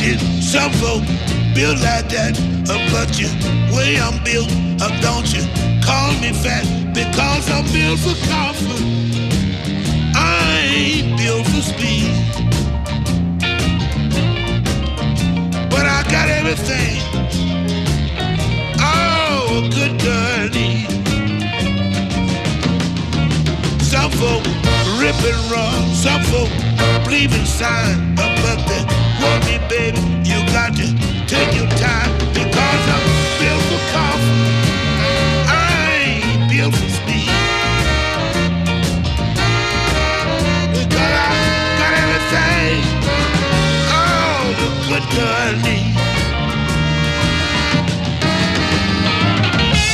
Some folk built like that, but you way I'm built, don't you call me fat because I'm built for comfort. I ain't built for speed, but I got everything. Oh, a good girl needs. Some folk rip and run, some folk believe in sign, but they want me, baby. You got to take your time because I'm